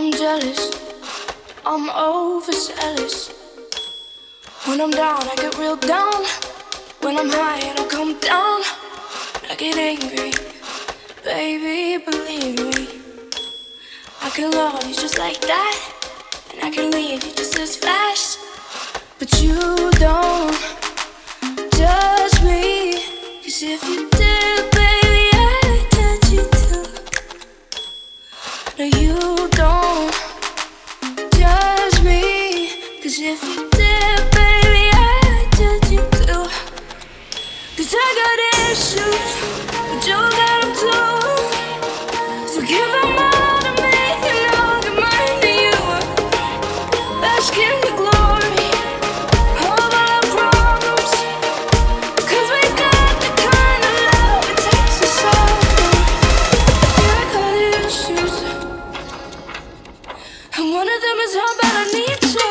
I'm jealous, I'm overzealous. When I'm down, I get real down. When I'm high, I don't come down. I get angry, baby, believe me. I can love you just like that, and I can leave you just as fast. But you don't judge me, 'cause if you did, baby, I'd judge you too. No, you don't judge me, 'cause if you did, baby, I'd judge you too. 'Cause I got issues, but you got them too. So give them all to me, and I'll give mine to you. Bask in the glory of our problems, 'cause we got the kind of love it takes us all through. Yeah, I got issues, and one of them is how bad I need you.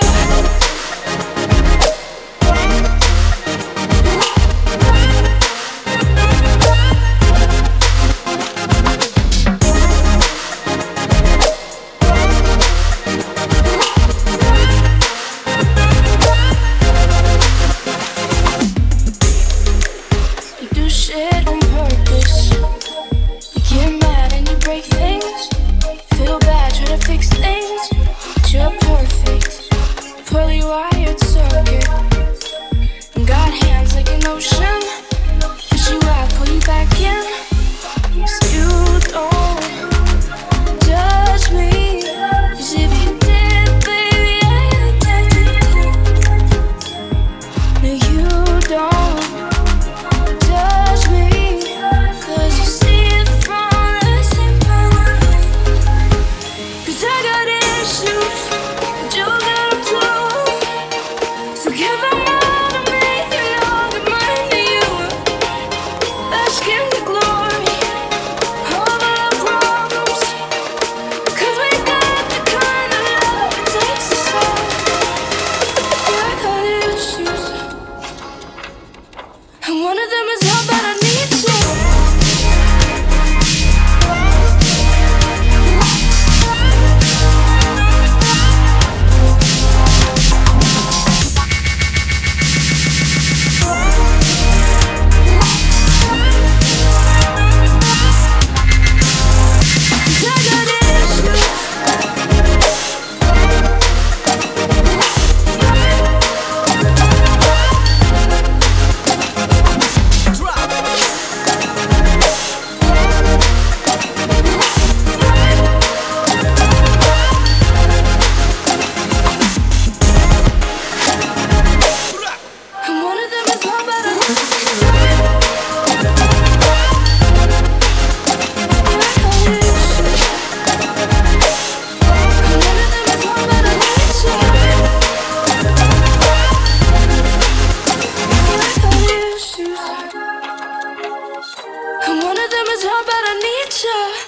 And one of them is how bad I need you.